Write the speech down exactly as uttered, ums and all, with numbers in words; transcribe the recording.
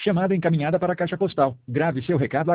Chamada encaminhada para a caixa postal. Grave seu recado